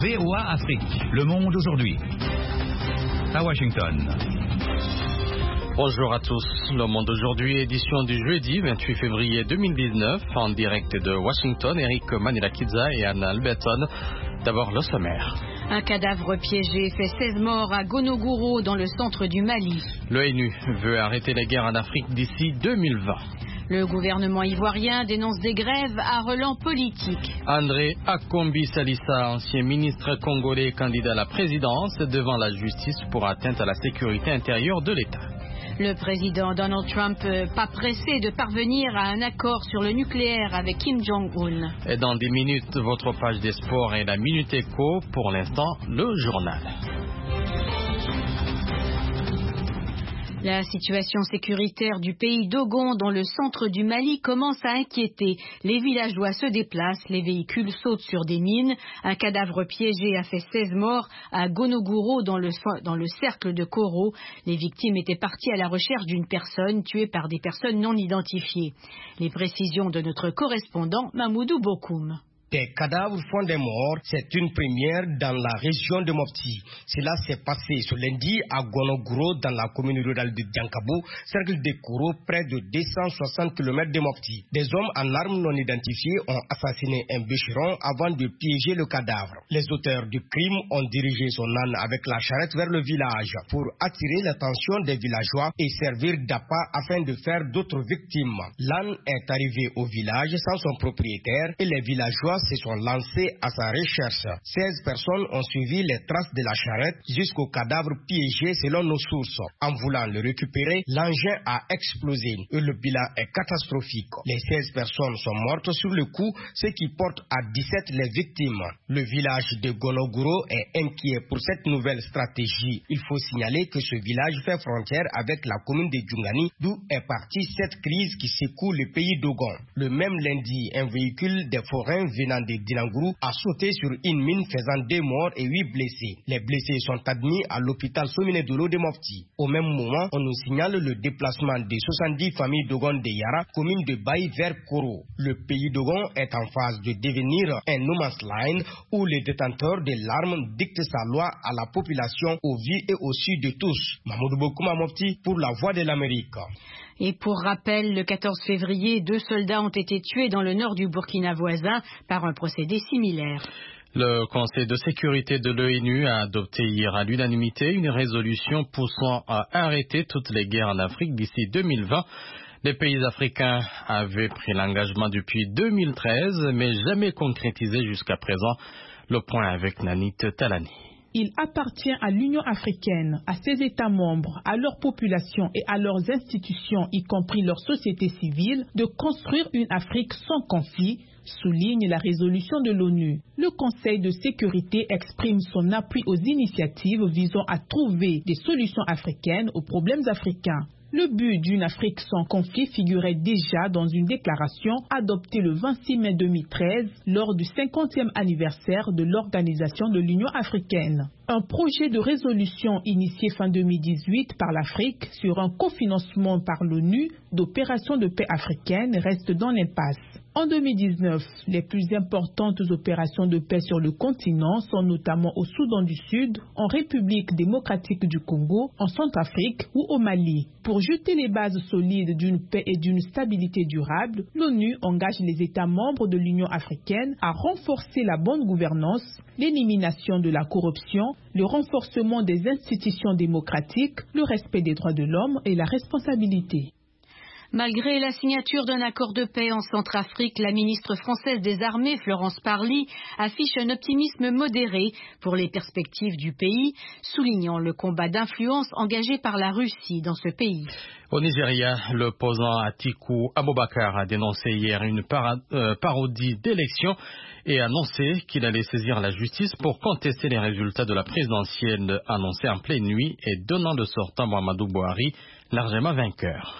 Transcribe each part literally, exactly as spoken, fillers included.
V O A Afrique, le monde aujourd'hui. À Washington. Bonjour à tous. Le monde aujourd'hui, édition du jeudi vingt-huit février deux mille dix-neuf, en direct de Washington, Eric Manilakidza et Anna Alberton. D'abord le sommaire. Un cadavre piégé fait seize morts à Gonogoro dans le centre du Mali. L'ONU veut arrêter les guerres en Afrique d'ici deux mille vingt. Le gouvernement ivoirien dénonce des grèves à relents politique. André Akombi Salissa, ancien ministre congolais candidat à la présidence, devant la justice pour atteinte à la sécurité intérieure de l'État. Le président Donald Trump, pas pressé de parvenir à un accord sur le nucléaire avec Kim Jong-un. Et dans des minutes, votre page des sports et la Minute Éco. Pour l'instant, le journal. La situation sécuritaire du pays d'Ogon, dans le centre du Mali, commence à inquiéter. Les villageois se déplacent, les véhicules sautent sur des mines. Un cadavre piégé a fait seize morts à Gonogoro, dans le, dans le cercle de Koro. Les victimes étaient parties à la recherche d'une personne tuée par des personnes non identifiées. Les précisions de notre correspondant Mamoudou Bokoum. Des cadavres font des morts, c'est une première dans la région de Mopti. Cela s'est passé ce lundi à Gonogoro, dans la commune rurale de Diankabo, cercle de Koro, près de deux cent soixante kilomètres de Mopti. Des hommes en armes non identifiées ont assassiné un bûcheron avant de piéger le cadavre. Les auteurs du crime ont dirigé son âne avec la charrette vers le village pour attirer l'attention des villageois et servir d'appât afin de faire d'autres victimes. L'âne est arrivé au village sans son propriétaire et les villageois se sont lancés à sa recherche. seize personnes ont suivi les traces de la charrette jusqu'au cadavre piégé selon nos sources. En voulant le récupérer, l'engin a explosé et le bilan est catastrophique. Les seize personnes sont mortes sur le coup, ce qui porte à dix-sept les victimes. Le village de Gonogoro est inquiet pour cette nouvelle stratégie. Il faut signaler que ce village fait frontière avec la commune de Djungani, d'où est partie cette crise qui secoue le pays d'Ogon. Le même lundi, un véhicule des forains venant de Dinangourou a sauté sur une mine faisant deux morts et huit blessés. Les blessés sont admis à l'hôpital Sominedolo de Mopti. Au même moment, on nous signale le déplacement des soixante-dix familles d'Ogon de Yara, commune de Baï vers Koro. Le pays d'Ogon est en phase de devenir un no man's land où le détenteur de l'arme dicte sa loi à la population au vu et au su de tous. Mahmoud Bokouma Mopti pour la Voix de l'Amérique. Et pour rappel, le quatorze février, deux soldats ont été tués dans le nord du Burkina voisin par un procédé similaire. Le Conseil de sécurité de l'ONU a adopté hier à l'unanimité une résolution poussant à arrêter toutes les guerres en Afrique d'ici deux mille vingt. Les pays africains avaient pris l'engagement depuis deux mille treize, mais jamais concrétisé jusqu'à présent. Le point avec Nanit Talani. Il appartient à l'Union africaine, à ses États membres, à leur population et à leurs institutions, y compris leur société civile, de construire une Afrique sans conflit, souligne la résolution de l'ONU. Le Conseil de sécurité exprime son appui aux initiatives visant à trouver des solutions africaines aux problèmes africains. Le but d'une Afrique sans conflit figurait déjà dans une déclaration adoptée le vingt-six mai deux mille treize lors du cinquantième anniversaire de l'Organisation de l'Union africaine. Un projet de résolution initié fin deux mille dix-huit par l'Afrique sur un cofinancement par l'ONU d'opérations de paix africaines reste dans l'impasse. En deux mille dix-neuf, les plus importantes opérations de paix sur le continent sont notamment au Soudan du Sud, en République démocratique du Congo, en Centrafrique ou au Mali. Pour jeter les bases solides d'une paix et d'une stabilité durable, l'ONU engage les États membres de l'Union africaine à renforcer la bonne gouvernance, l'élimination de la corruption, le renforcement des institutions démocratiques, le respect des droits de l'homme et la responsabilité. Malgré la signature d'un accord de paix en Centrafrique, la ministre française des Armées, Florence Parly, affiche un optimisme modéré pour les perspectives du pays, soulignant le combat d'influence engagé par la Russie dans ce pays. Au Nigeria, l'opposant Atiku Abubakar a dénoncé hier une para- euh, parodie d'élection et annoncé qu'il allait saisir la justice pour contester les résultats de la présidentielle annoncée en pleine nuit et donnant le sortant Muhammadu Buhari largement vainqueur.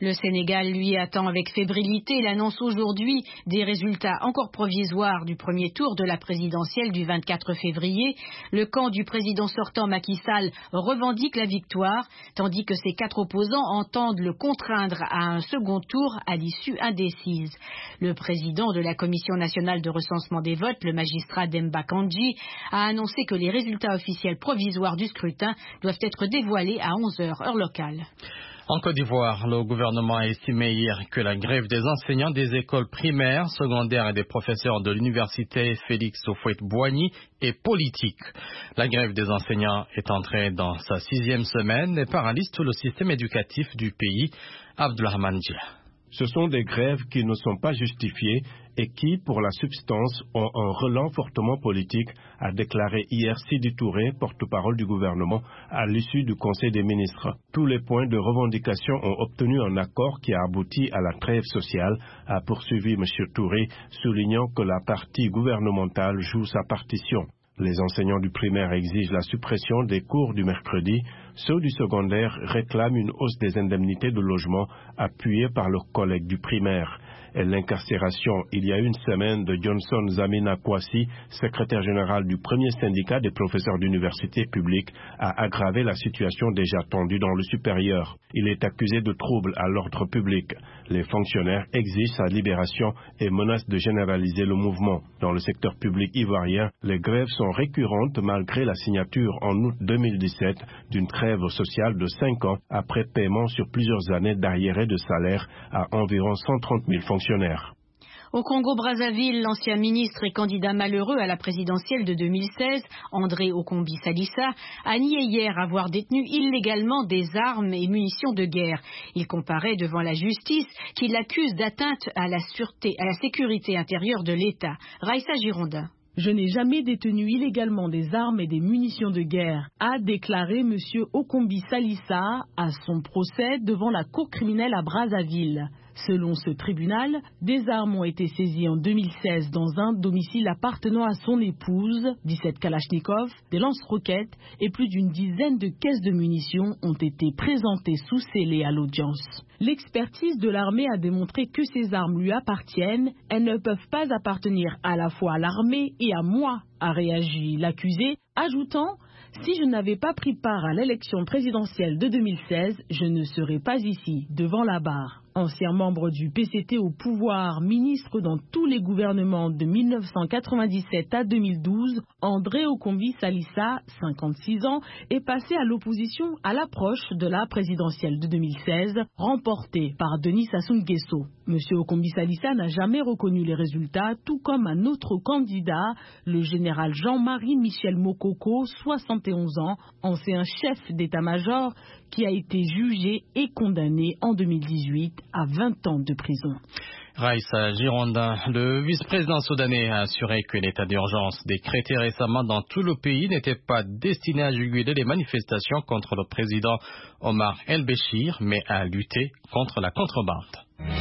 Le Sénégal, lui, attend avec fébrilité l'annonce aujourd'hui des résultats encore provisoires du premier tour de la présidentielle du vingt-quatre février. Le camp du président sortant Macky Sall revendique la victoire, tandis que ses quatre opposants entendent le contraindre à un second tour à l'issue indécise. Le président de la Commission nationale de recensement des votes, le magistrat Demba Kandji, a annoncé que les résultats officiels provisoires du scrutin doivent être dévoilés à onze heures heure locale. En Côte d'Ivoire, le gouvernement a estimé hier que la grève des enseignants des écoles primaires, secondaires et des professeurs de l'université Félix Houphouët-Boigny est politique. La grève des enseignants est entrée dans sa sixième semaine et paralyse tout le système éducatif du pays. Abdourahmane Dia. Ce sont des grèves qui ne sont pas justifiées et qui, pour la substance, ont un relent fortement politique, a déclaré hier Sidi Touré, porte-parole du gouvernement, à l'issue du Conseil des ministres. Tous les points de revendication ont obtenu un accord qui a abouti à la trêve sociale, a poursuivi M. Touré, soulignant que la partie gouvernementale joue sa partition. Les enseignants du primaire exigent la suppression des cours du mercredi. Ceux du secondaire réclament une hausse des indemnités de logement appuyée par leurs collègues du primaire. Et l'incarcération il y a une semaine de Johnson Zamina Kwasi, secrétaire général du premier syndicat des professeurs d'université publique, a aggravé la situation déjà tendue dans le supérieur. Il est accusé de troubles à l'ordre public. Les fonctionnaires exigent sa libération et menacent de généraliser le mouvement. Dans le secteur public ivoirien, les grèves sont récurrentes malgré la signature en août deux mille dix-sept d'une trêve sociale de cinq ans après paiement sur plusieurs années d'arriérés de salaire à environ cent trente mille fonctionnaires. Au Congo-Brazzaville, l'ancien ministre et candidat malheureux à la présidentielle de deux mille seize, André Okombi Salissa, a nié hier avoir détenu illégalement des armes et munitions de guerre. Il comparaît devant la justice qui l'accuse d'atteinte à la sûreté, à la sécurité intérieure de l'État. Raïssa Girondin. Je n'ai jamais détenu illégalement des armes et des munitions de guerre, a déclaré M. Okombi Salissa à son procès devant la cour criminelle à Brazzaville. Selon ce tribunal, des armes ont été saisies en deux mille seize dans un domicile appartenant à son épouse, dix-sept Kalachnikov, des lance-roquettes et plus d'une dizaine de caisses de munitions ont été présentées sous scellé à l'audience. L'expertise de l'armée a démontré que ces armes lui appartiennent. Elles ne peuvent pas appartenir à la fois à l'armée et à moi, a réagi l'accusé, ajoutant « Si je n'avais pas pris part à l'élection présidentielle de deux mille seize, je ne serais pas ici, devant la barre. » Ancien membre du P C T au pouvoir, ministre dans tous les gouvernements de mille neuf cent quatre-vingt-dix-sept à deux mille douze, André Okombi Salissa, cinquante-six ans, est passé à l'opposition à l'approche de la présidentielle de deux mille seize, remportée par Denis Sassou Nguesso. M. Okombi Salissa n'a jamais reconnu les résultats, tout comme un autre candidat, le général Jean-Marie Michel Mokoko, soixante et onze ans, ancien chef d'état-major, qui a été jugé et condamné en deux mille dix-huit à vingt ans de prison. Raïssa Girondin, le vice-président soudanais a assuré que l'état d'urgence décrété récemment dans tout le pays n'était pas destiné à juguler les manifestations contre le président Omar El-Béchir, mais à lutter contre la contrebande.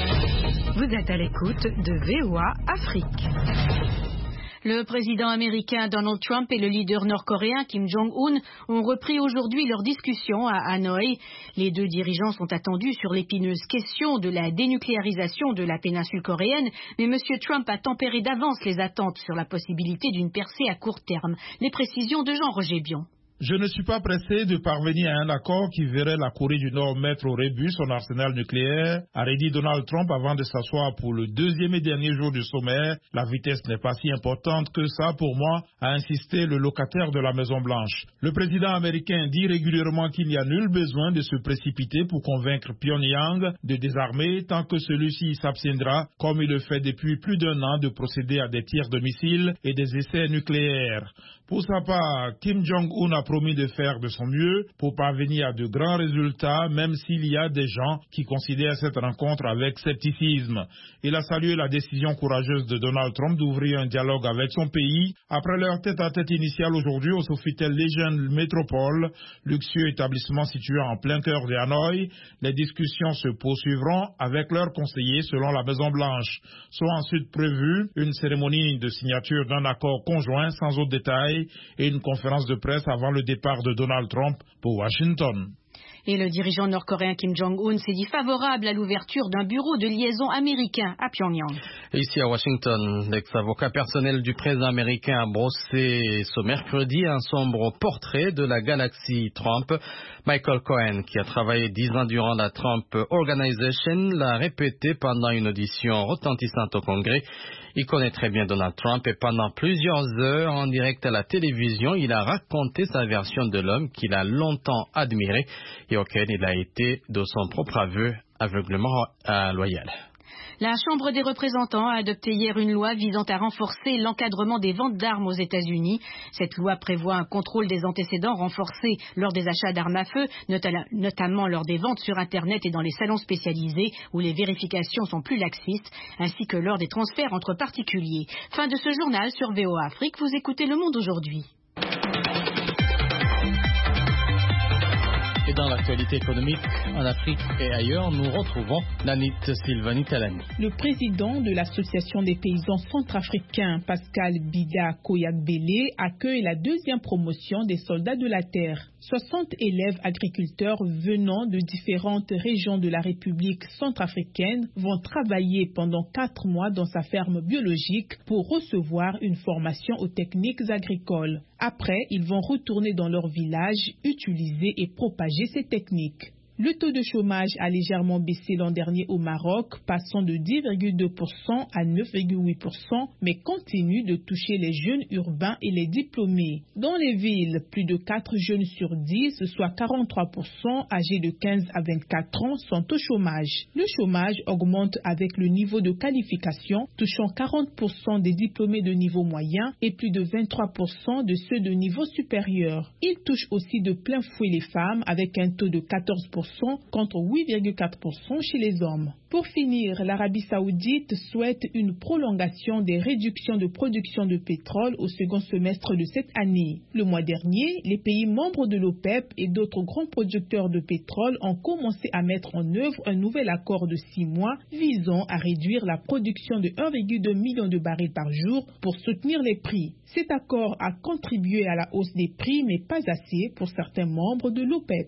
Vous êtes à l'écoute de V O A Afrique. Le président américain Donald Trump et le leader nord-coréen Kim Jong-un ont repris aujourd'hui leur discussion à Hanoï. Les deux dirigeants sont attendus sur l'épineuse question de la dénucléarisation de la péninsule coréenne, mais M. Trump a tempéré d'avance les attentes sur la possibilité d'une percée à court terme. Les précisions de Jean-Roger Bion. Je ne suis pas pressé de parvenir à un accord qui verrait la Corée du Nord mettre au rébut son arsenal nucléaire, a redit Donald Trump avant de s'asseoir pour le deuxième et dernier jour du sommet. La vitesse n'est pas si importante que ça pour moi, a insisté le locataire de la Maison-Blanche. Le président américain dit régulièrement qu'il n'y a nul besoin de se précipiter pour convaincre Pyongyang de désarmer tant que celui-ci s'abstiendra, comme il le fait depuis plus d'un an, de procéder à des tirs de missiles et des essais nucléaires. Pour sa part, Kim Jong-un a promis de faire de son mieux pour parvenir à de grands résultats, même s'il y a des gens qui considèrent cette rencontre avec scepticisme. Il a salué la décision courageuse de Donald Trump d'ouvrir un dialogue avec son pays après leur tête-à-tête initial aujourd'hui au Sofitel Legion Métropole, luxueux établissement situé en plein cœur de Hanoï. Les discussions se poursuivront avec leurs conseillers selon la Maison-Blanche. Sont ensuite prévues une cérémonie de signature d'un accord conjoint sans autres détails et une conférence de presse avant le départ de Donald Trump pour Washington. Et le dirigeant nord-coréen Kim Jong-un s'est dit favorable à l'ouverture d'un bureau de liaison américain à Pyongyang. Ici à Washington, l'ex-avocat personnel du président américain a brossé ce mercredi un sombre portrait de la galaxie Trump. Michael Cohen, qui a travaillé dix ans durant la Trump Organization, l'a répété pendant une audition retentissante au Congrès. Il connaît très bien Donald Trump et pendant plusieurs heures en direct à la télévision, il a raconté sa version de l'homme qu'il a longtemps admiré et auquel il a été, de son propre aveu, aveuglement loyal. La Chambre des représentants a adopté hier une loi visant à renforcer l'encadrement des ventes d'armes aux États-Unis. Cette loi prévoit un contrôle des antécédents renforcé lors des achats d'armes à feu, notamment lors des ventes sur Internet et dans les salons spécialisés où les vérifications sont plus laxistes, ainsi que lors des transferts entre particuliers. Fin de ce journal sur V O A Afrique, vous écoutez Le Monde aujourd'hui. Et dans l'actualité économique, en Afrique et ailleurs, nous retrouvons Nanit Sylvanie Talani. Le président de l'Association des paysans centrafricains, Pascal Bida Koyak-Bélé, accueille la deuxième promotion des soldats de la terre. soixante élèves agriculteurs venant de différentes régions de la République centrafricaine vont travailler pendant quatre mois dans sa ferme biologique pour recevoir une formation aux techniques agricoles. Après, ils vont retourner dans leur village, utiliser et propager ces techniques. Le taux de chômage a légèrement baissé l'an dernier au Maroc, passant de dix virgule deux pour cent à neuf virgule huit pour cent, mais continue de toucher les jeunes urbains et les diplômés. Dans les villes, plus de quatre jeunes sur dix, soit quarante-trois pour cent âgés de quinze à vingt-quatre ans, sont au chômage. Le chômage augmente avec le niveau de qualification, touchant quarante pour cent des diplômés de niveau moyen et plus de vingt-trois pour cent de ceux de niveau supérieur. Il touche aussi de plein fouet les femmes avec un taux de quatorze pour cent contre huit virgule quatre pour cent chez les hommes. Pour finir, l'Arabie Saoudite souhaite une prolongation des réductions de production de pétrole au second semestre de cette année. Le mois dernier, les pays membres de l'OPEP et d'autres grands producteurs de pétrole ont commencé à mettre en œuvre un nouvel accord de six mois visant à réduire la production de un virgule deux million de barils par jour pour soutenir les prix. Cet accord a contribué à la hausse des prix, mais pas assez pour certains membres de l'OPEP.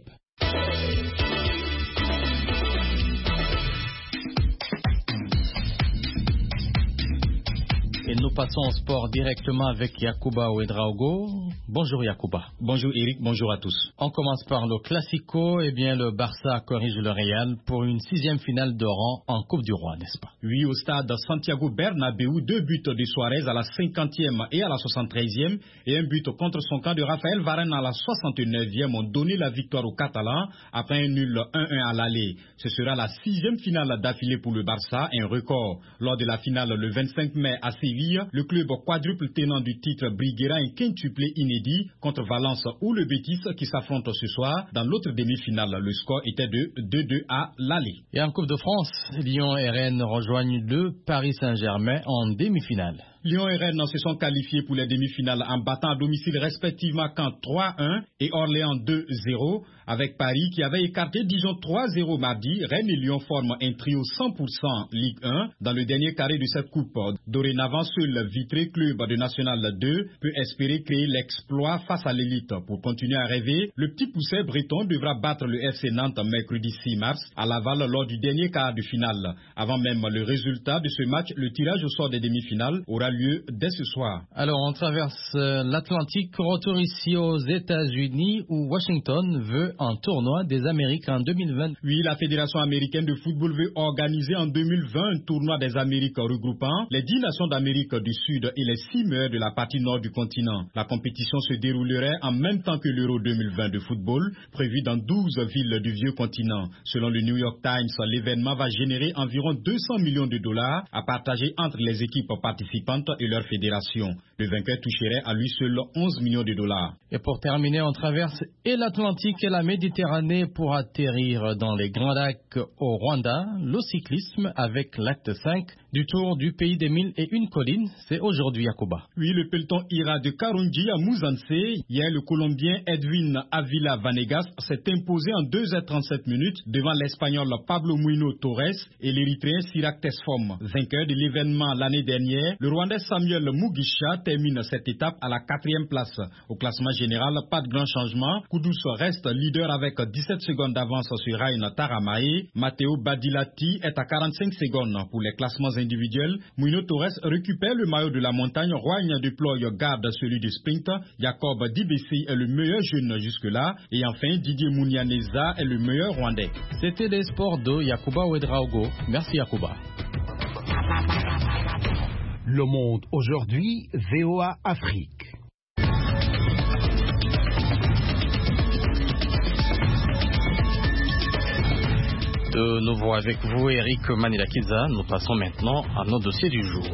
Et nous passons au sport directement avec Yacouba Ouedraogo. Bonjour Yacouba. Bonjour Eric, bonjour à tous. On commence par le Classico. Eh bien, le Barça corrige le Real pour une sixième finale de rang en Coupe du Roi, n'est-ce pas? Oui, au stade Santiago Bernabéu, deux buts de Suarez à la cinquantième et à la soixante-treizième et un but contre son camp de Raphaël Varane à la soixante-neuvième ont donné la victoire aux Catalans après un nul un un à l'aller. Ce sera la sixième finale d'affilée pour le Barça, un record. Lors de la finale le vingt-cinq mai à Séville, le club quadruple tenant du titre briguera un quintuplé inédit contre Valence ou le Betis qui s'affrontent ce soir. Dans l'autre demi-finale, le score était de deux deux à l'aller. Et en Coupe de France, Lyon et Rennes rejoignent le Paris Saint-Germain en demi-finale. Lyon et Rennes se sont qualifiés pour les demi-finales en battant à domicile respectivement Caen trois un et Orléans deux zéro. Avec Paris qui avait écarté Dijon trois zéro mardi, Rennes et Lyon forment un trio cent pour cent Ligue un dans le dernier carré de cette coupe. Dorénavant, seul le Vitré Club de National deux peut espérer créer l'exploit face à l'élite. Pour continuer à rêver, le petit pousset breton devra battre le F C Nantes mercredi six mars à Laval lors du dernier quart de finale. Avant même le résultat de ce match, le tirage au sort des demi-finales aura lieu dès ce soir. Alors, on traverse l'Atlantique, retour ici aux États-Unis où Washington veut un tournoi des Amériques en deux mille vingt. Oui, la Fédération américaine de football veut organiser en deux mille vingt un tournoi des Amériques regroupant les dix nations d'Amérique du Sud et les six meilleurs de la partie nord du continent. La compétition se déroulerait en même temps que l'Euro deux mille vingt de football, prévu dans douze villes du vieux continent. Selon le New York Times, l'événement va générer environ deux cents millions de dollars à partager entre les équipes participantes et leur fédération. Le vainqueur toucherait à lui seul onze millions de dollars. Et pour terminer, on traverse et l'Atlantique et la Méditerranée pour atterrir dans les Grands Lacs au Rwanda. Le cyclisme avec l'acte cinq du Tour du pays des mille et une collines. C'est aujourd'hui à Cuba. Oui, le peloton ira de Karunji à Mouzanse. Hier, le Colombien Edwin Avila Vanegas s'est imposé en deux heures trente-sept minutes devant l'Espagnol Pablo Muino Torres et l'Érythréen Sirac Tesfom. Vainqueur de l'événement l'année dernière, le Rwandais Sénégalais Samuel Mugisha termine cette étape à la quatrième place. Au classement général, pas de grand changement. Kudus reste leader avec dix-sept secondes d'avance sur Rain Taramae. Matteo Badilati est à quarante-cinq secondes. Pour les classements individuels, Mouino Torres récupère le maillot de la montagne. Roigne Deploy garde celui du sprint. Jacob Dibessi est le meilleur jeune jusque-là. Et enfin, Didier Mounianeza est le meilleur rwandais. C'était des sports de Yakuba Ouedraogo. Merci Yakuba. Le Monde aujourd'hui, V O A Afrique. De nouveau avec vous, Eric Manilakiza. Nous passons maintenant à nos dossiers du jour.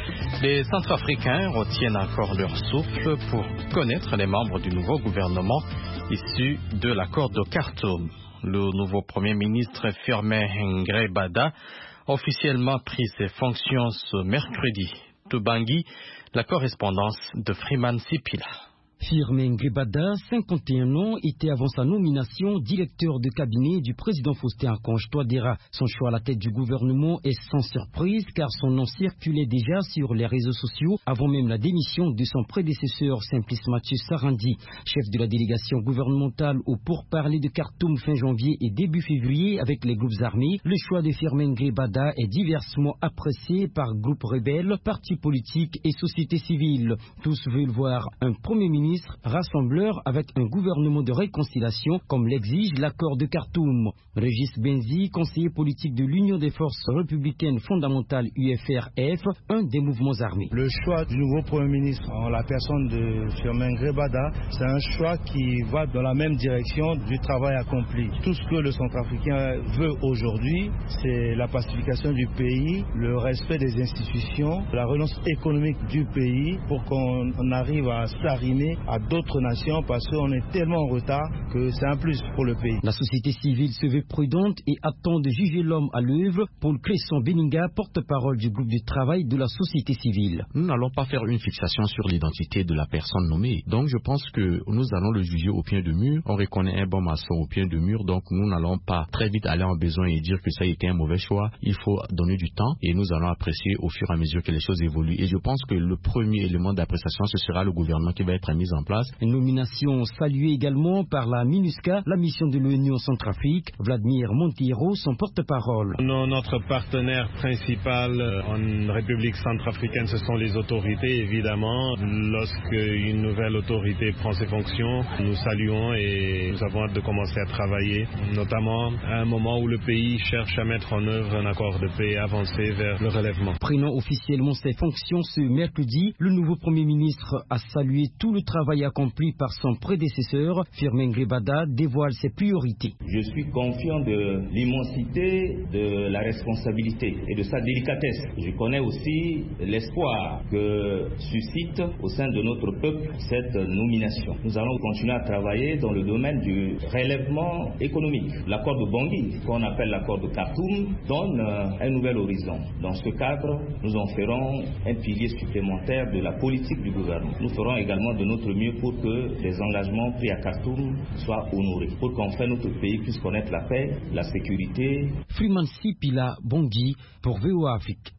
Les Centrafricains retiennent encore leur souffle pour connaître les membres du nouveau gouvernement issu de l'accord de Khartoum. Le nouveau Premier ministre Firmin Ngrebada a officiellement pris ses fonctions ce mercredi. Tubangui, la correspondance de Freeman Sipila. Firmin Ngrebada, cinquante et un ans, était avant sa nomination directeur de cabinet du président Faustin Archange Touadéra. Son choix à la tête du gouvernement est sans surprise car son nom circulait déjà sur les réseaux sociaux avant même la démission de son prédécesseur Simplice Mathieu Sarandi. Chef de la délégation gouvernementale au pourparlers de Khartoum fin janvier et début février avec les groupes armés, le choix de Firmin Ngrebada est diversement apprécié par groupes rebelles, partis politiques et sociétés civiles. Tous veulent voir un premier ministre rassembleur avec un gouvernement de réconciliation comme l'exige l'accord de Khartoum. Régis Benzi, conseiller politique de l'Union des forces républicaines fondamentales U F R F, un des mouvements armés. Le choix du nouveau Premier ministre en la personne de Firmin Ngrebada, c'est un choix qui va dans la même direction du travail accompli. Tout ce que le Centrafricain veut aujourd'hui, c'est la pacification du pays, le respect des institutions, la relance économique du pays pour qu'on arrive à s'arrimer à d'autres nations parce qu'on est tellement en retard que c'est un plus pour le pays. La société civile se veut prudente et attend de juger l'homme à l'œuvre. Paul Cresson Beninga, porte-parole du groupe de travail de la société civile. Nous n'allons pas faire une fixation sur l'identité de la personne nommée. Donc je pense que nous allons le juger au pied de mur. On reconnaît un bon maçon au pied de mur, donc nous n'allons pas très vite aller en besoin et dire que ça a été un mauvais choix. Il faut donner du temps et nous allons apprécier au fur et à mesure que les choses évoluent. Et je pense que le premier élément d'appréciation, ce sera le gouvernement qui va être mis en place. Une nomination saluée également par la MINUSCA, la mission de l'Union en Centrafrique. Vladimir Monteiro, son porte-parole. Non, notre partenaire principal en République centrafricaine, ce sont les autorités, évidemment. Lorsque une nouvelle autorité prend ses fonctions, nous saluons et nous avons hâte de commencer à travailler, notamment à un moment où le pays cherche à mettre en œuvre un accord de paix et avancer vers le relèvement. Prenant officiellement ses fonctions ce mercredi, le nouveau Premier ministre a salué tout le travail accompli par son prédécesseur. Firmin Ngrebada dévoile ses priorités. Je suis confiant de l'immensité de la responsabilité et de sa délicatesse. Je connais aussi l'espoir que suscite au sein de notre peuple cette nomination. Nous allons continuer à travailler dans le domaine du relèvement économique. L'accord de Bangui, qu'on appelle l'accord de Khartoum, donne un nouvel horizon. Dans ce cadre, nous en ferons un pilier supplémentaire de la politique du gouvernement. Nous ferons également de notre mieux pour que les engagements pris à Khartoum soient honorés, pour qu'enfin notre pays puisse connaître la paix, la sécurité. Freeman Sipila Bangui pour V O A Afrique.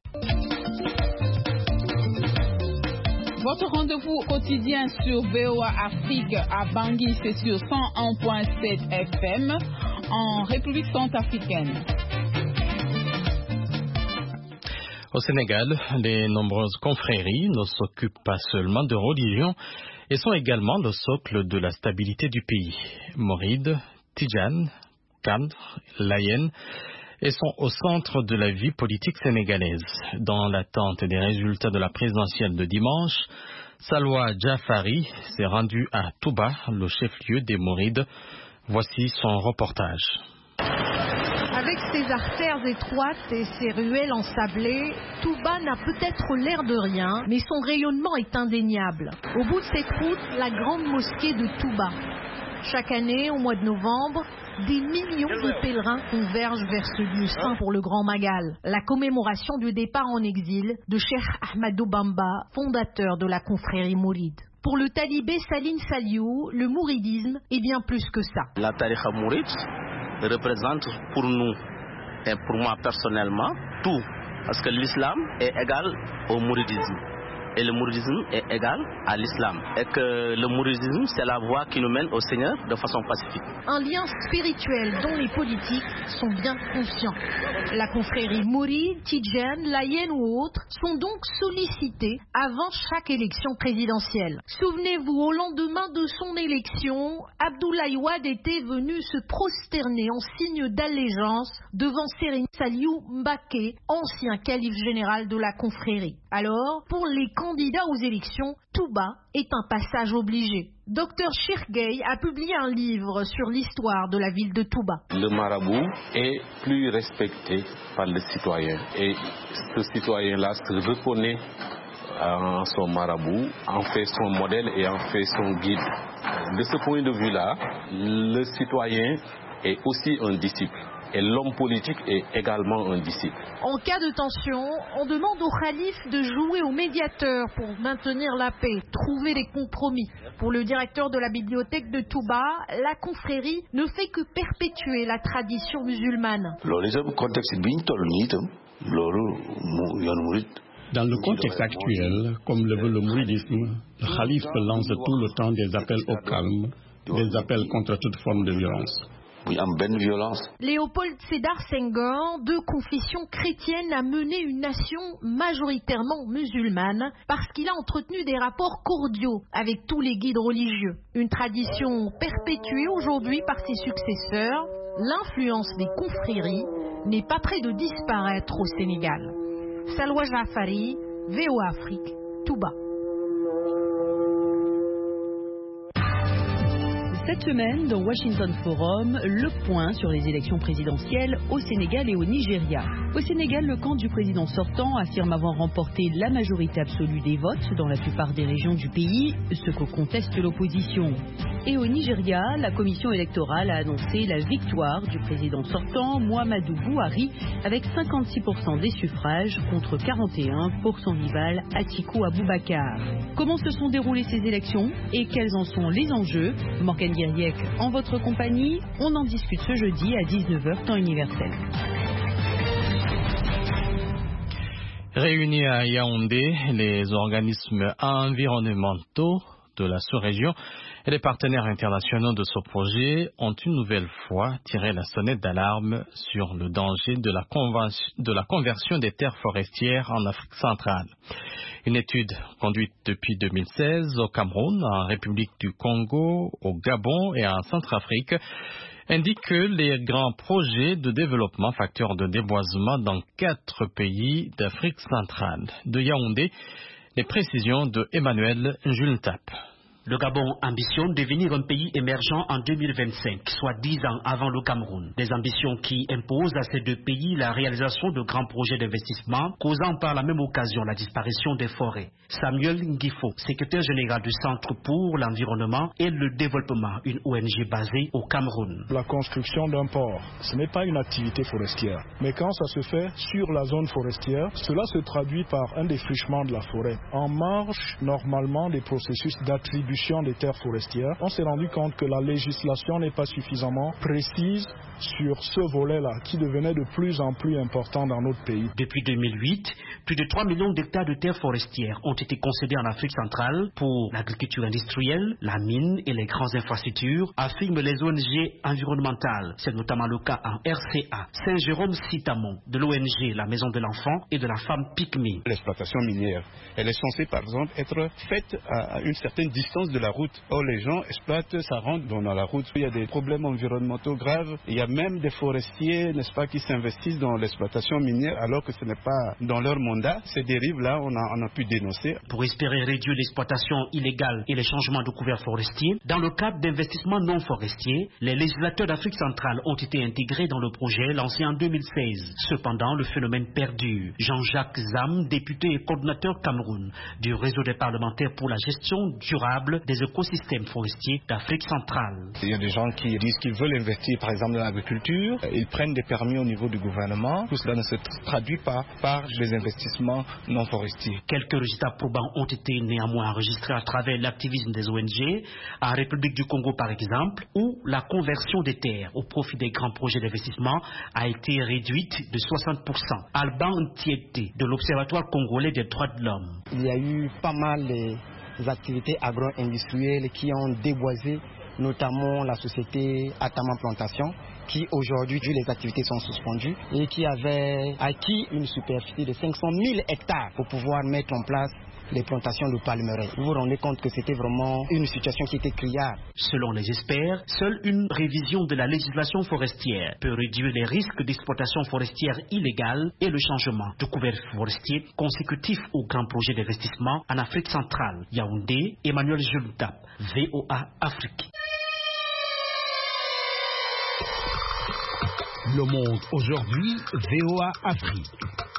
Votre rendez-vous quotidien sur V O A Afrique à Bangui, c'est sur cent un point sept F M en République centrafricaine. Au Sénégal, les nombreuses confréries ne s'occupent pas seulement de religion et sont également le socle de la stabilité du pays. Mouride, Tidjane, Kadr, Layen et sont au centre de la vie politique sénégalaise. Dans l'attente des résultats de la présidentielle de dimanche, Salwa Jafari s'est rendu à Touba, le chef-lieu des Mourides. Voici son reportage. Avec ses artères étroites et ses ruelles ensablées, Touba n'a peut-être l'air de rien, mais son rayonnement est indéniable. Au bout de cette route, la grande mosquée de Touba. Chaque année, au mois de novembre, des millions de pèlerins convergent vers ce lieu saint pour le Grand Magal, la commémoration du départ en exil de Cheikh Ahmadou Bamba, fondateur de la confrérie mouride. Pour le talibé Saline Saliou, le mouridisme est bien plus que ça. La tariqa mouride représente pour nous et pour moi personnellement tout, parce que l'islam est égal au mouridisme. et le mouridisme est égal à l'islam et que le mouridisme c'est la voie qui nous mène au Seigneur de façon pacifique. Un lien spirituel dont les politiques sont bien conscients. La confrérie Mouride, Tidjane, Layène ou autres sont donc sollicités avant chaque élection présidentielle. Souvenez-vous, au lendemain de son élection, Abdoulaye Wade était venu se prosterner en signe d'allégeance devant Serigne Saliou Mbacké, ancien calife général de la confrérie. Alors, pour les candidats aux élections, Touba est un passage obligé. Docteur Chirgay a publié un livre sur l'histoire de la ville de Touba. Le marabout est plus respecté par le citoyen et ce citoyen-là se reconnaît en son marabout, en fait son modèle et en fait son guide. De ce point de vue-là, le citoyen est aussi un disciple. Et l'homme politique est également un disciple. En cas de tension, on demande au khalife de jouer au médiateur pour maintenir la paix, trouver des compromis. Pour le directeur de la bibliothèque de Touba, la confrérie ne fait que perpétuer la tradition musulmane. Dans le contexte actuel, comme le veut le mouridisme, le khalife lance tout le temps des appels au calme, des appels contre toute forme de violence. Léopold Sédar Senghor, de confession chrétienne, a mené une nation majoritairement musulmane parce qu'il a entretenu des rapports cordiaux avec tous les guides religieux. Une tradition perpétuée aujourd'hui par ses successeurs, l'influence des confréries n'est pas près de disparaître au Sénégal. Salwa Jafari, V O A Afrique, Touba. Cette semaine, dans Washington Forum, le point sur les élections présidentielles au Sénégal et au Nigeria. Au Sénégal, le camp du président sortant affirme avoir remporté la majorité absolue des votes dans la plupart des régions du pays, ce que conteste l'opposition. Et au Nigeria, la commission électorale a annoncé la victoire du président sortant, Muhammadu Buhari, avec cinquante-six pour cent des suffrages contre quarante et un pour son rival Atiku Abubakar. Comment se sont déroulées ces élections et quels en sont les enjeux? Morgan Guiriec en votre compagnie, on en discute ce jeudi à dix-neuf heures temps universel. Réunis à Yaoundé, les organismes environnementaux de la sous-région et les partenaires internationaux de ce projet ont une nouvelle fois tiré la sonnette d'alarme sur le danger de la, de la conversion des terres forestières en Afrique centrale. Une étude conduite depuis deux mille seize au Cameroun, en République du Congo, au Gabon et en Centrafrique indique que les grands projets de développement facteurs de déboisement dans quatre pays d'Afrique centrale. De Yaoundé, les précisions de Emmanuel Jultap. Le Gabon ambitionne devenir un pays émergent en deux mille vingt-cinq, soit dix ans avant le Cameroun. Des ambitions qui imposent à ces deux pays la réalisation de grands projets d'investissement, causant par la même occasion la disparition des forêts. Samuel Ngifo, secrétaire général du Centre pour l'environnement et le développement, une O N G basée au Cameroun. La construction d'un port, ce n'est pas une activité forestière. Mais quand ça se fait sur la zone forestière, cela se traduit par un défrichement de la forêt. En marge, normalement, des processus d'attribution des terres forestières, on s'est rendu compte que la législation n'est pas suffisamment précise sur ce volet-là, qui devenait de plus en plus important dans notre pays. Depuis deux mille huit, plus de trois millions d'hectares de terres forestières ont été concédés en Afrique centrale pour l'agriculture industrielle, la mine et les grandes infrastructures, affirment les O N G environnementales. C'est notamment le cas en R C A, Saint-Jérôme-Citamon, de l'O N G La Maison de l'Enfant et de la Femme Pygmée. L'exploitation minière, elle est censée par exemple être faite à une certaine distance de la route. Or les gens exploitent, ça rentre dans la route. Il y a des problèmes environnementaux graves. Il y a même des forestiers, n'est-ce pas, qui s'investissent dans l'exploitation minière alors que ce n'est pas dans leur mandat. Ces dérives-là, on a, on a pu dénoncer. Pour espérer réduire l'exploitation illégale et les changements de couverts forestiers, dans le cadre d'investissements non forestiers, les législateurs d'Afrique centrale ont été intégrés dans le projet lancé en deux mille seize. Cependant, le phénomène perdure. Jean-Jacques Zam, député et coordinateur Cameroun du réseau des parlementaires pour la gestion durable durable des écosystèmes forestiers d'Afrique centrale. Il y a des gens qui disent qu'ils veulent investir par exemple dans l'agriculture, ils prennent des permis au niveau du gouvernement, tout cela ne se traduit pas par des investissements non forestiers. Quelques résultats probants ont été néanmoins enregistrés à travers l'activisme des O N G, en République du Congo par exemple, où la conversion des terres au profit des grands projets d'investissement a été réduite de soixante pour cent. Alban Ntiete de l'Observatoire congolais des droits de l'homme. Il y a eu pas mal des activités agro-industrielles qui ont déboisé, notamment la société Atama Plantation, qui aujourd'hui, les activités sont suspendues et qui avait acquis une superficie de cinq cent mille hectares pour pouvoir mettre en place les plantations de palmeraies. Vous vous rendez compte que c'était vraiment une situation qui était criarde. Selon les experts, seule une révision de la législation forestière peut réduire les risques d'exploitation forestière illégale et le changement de couvert forestier consécutif aux grands projets d'investissement en Afrique centrale. Yaoundé, Emmanuel Jultap, V O A Afrique. Le Monde aujourd'hui, V O A Afrique.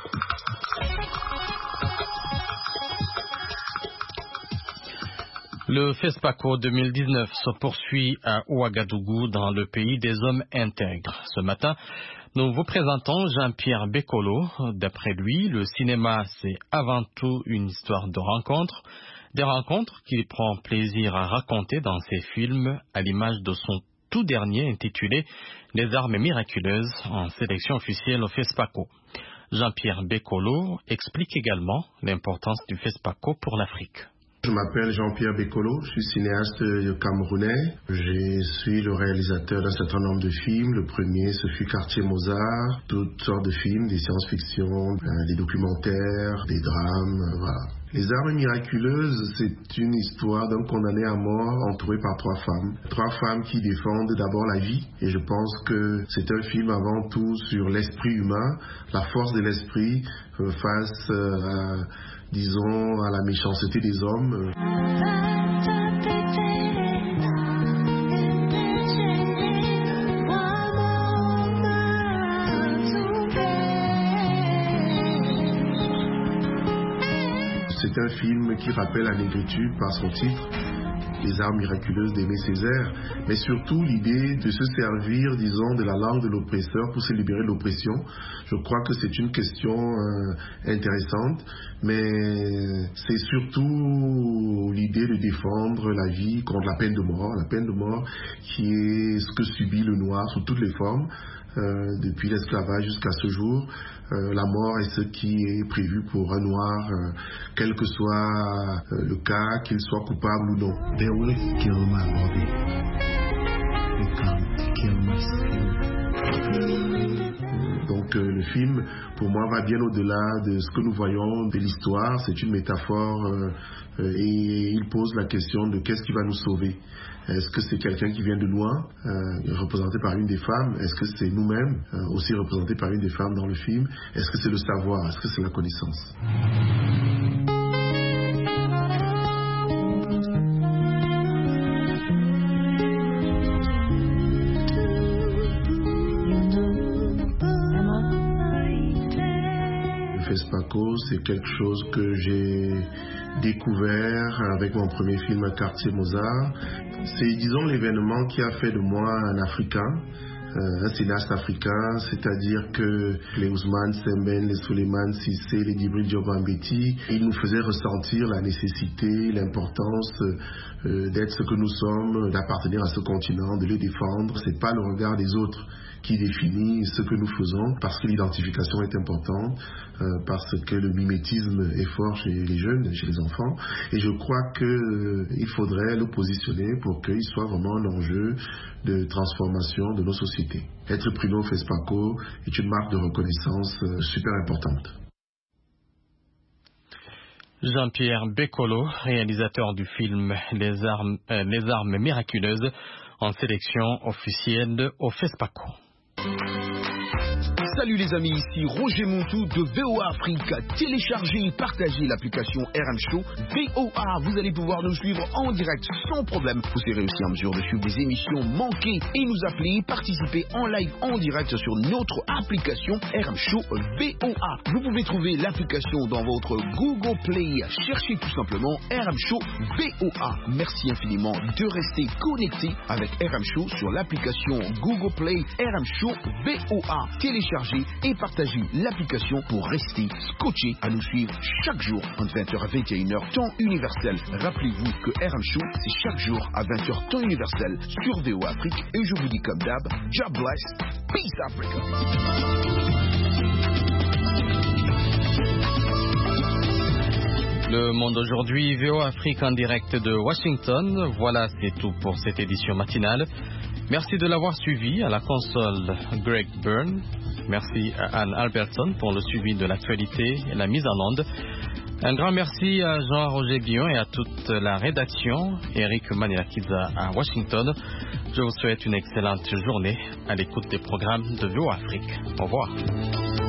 Le FESPACO deux mille dix-neuf se poursuit à Ouagadougou dans le pays des hommes intègres. Ce matin, nous vous présentons Jean-Pierre Bekolo. D'après lui, le cinéma, c'est avant tout une histoire de rencontres. Des rencontres qu'il prend plaisir à raconter dans ses films, à l'image de son tout dernier intitulé « Les armes miraculeuses » en sélection officielle au FESPACO. Jean-Pierre Bekolo explique également l'importance du FESPACO pour l'Afrique. Je m'appelle Jean-Pierre Bekolo, je suis cinéaste camerounais. Je suis le réalisateur d'un certain nombre de films. Le premier, ce fut Quartier Mozart, toutes sortes de films, des science-fiction, des documentaires, des drames, voilà. Les armes miraculeuses, c'est une histoire d'un condamné à mort entouré par trois femmes. Trois femmes qui défendent d'abord la vie. Et je pense que c'est un film avant tout sur l'esprit humain, la force de l'esprit euh, face à, disons, à la méchanceté des hommes. C'est un film qui rappelle la négritude par son titre, Les armes miraculeuses d'Aimé Césaire, mais surtout l'idée de se servir, disons, de la langue de l'oppresseur pour se libérer de l'oppression. Je crois que c'est une question euh, intéressante, mais c'est surtout l'idée de défendre la vie contre la peine de mort, la peine de mort qui est ce que subit le noir sous toutes les formes. Euh, depuis l'esclavage jusqu'à ce jour, euh, la mort est ce qui est prévu pour un noir, euh, quel que soit euh, le cas, qu'il soit coupable ou non. They will kill my body. They can't kill my spirit. Donc euh, le film, pour moi, va bien au-delà de ce que nous voyons de l'histoire. C'est une métaphore euh, euh, et il pose la question de qu'est-ce qui va nous sauver. Est-ce que c'est quelqu'un qui vient de loin, euh, représenté par une des femmes? Est-ce que c'est nous-mêmes, euh, aussi représentés par une des femmes dans le film? Est-ce que c'est le savoir? Est-ce que c'est la connaissance? Le FESPACO, c'est quelque chose que j'ai découvert avec mon premier film Quartier Mozart. C'est, disons, l'événement qui a fait de moi un Africain, euh, un cinéaste africain, c'est-à-dire que les Ousmane Sembène, les Souleymane Cissé, les Djibril Diop Mambéty, ils nous faisaient ressentir la nécessité, l'importance euh, d'être ce que nous sommes, d'appartenir à ce continent, de le défendre. C'est pas le regard des autres qui définit ce que nous faisons, parce que l'identification est importante, euh, parce que le mimétisme est fort chez les jeunes, chez les enfants, et je crois qu'il euh, faudrait le positionner pour qu'il soit vraiment un enjeu de transformation de nos sociétés. Être primé au FESPACO est une marque de reconnaissance euh, super importante. Jean-Pierre Bekolo, réalisateur du film Les armes, euh, Les armes miraculeuses, en sélection officielle au FESPACO. Salut les amis, ici Roger Montou de V O A Afrique. Téléchargez et partagez l'application R M Show V O A. Vous allez pouvoir nous suivre en direct sans problème. Vous serez aussi en mesure de suivre des émissions manquées et nous appeler, participer en live en direct sur notre application R M Show V O A. Vous pouvez trouver l'application dans votre Google Play. Cherchez tout simplement R M Show V O A. Merci infiniment de rester connecté avec R M Show sur l'application Google Play R M Show V O A. Téléchargez et partagez l'application pour rester scotché à nous suivre chaque jour entre vingt heures à vingt et une heures temps universel. Rappelez-vous que R M Show c'est chaque jour à vingt heures temps universel sur V O A Afrique et je vous dis comme d'hab, God bless, peace Africa. Le Monde aujourd'hui, V O A Afrique en direct de Washington. Voilà, c'est tout pour cette édition matinale. Merci de l'avoir suivi. À la console, Greg Byrne. Merci à Anne Albertson pour le suivi de l'actualité et la mise en onde. Un grand merci à Jean-Roger Guillon et à toute la rédaction. Eric Manilakiza à Washington. Je vous souhaite une excellente journée à l'écoute des programmes de V O A Afrique. Au revoir.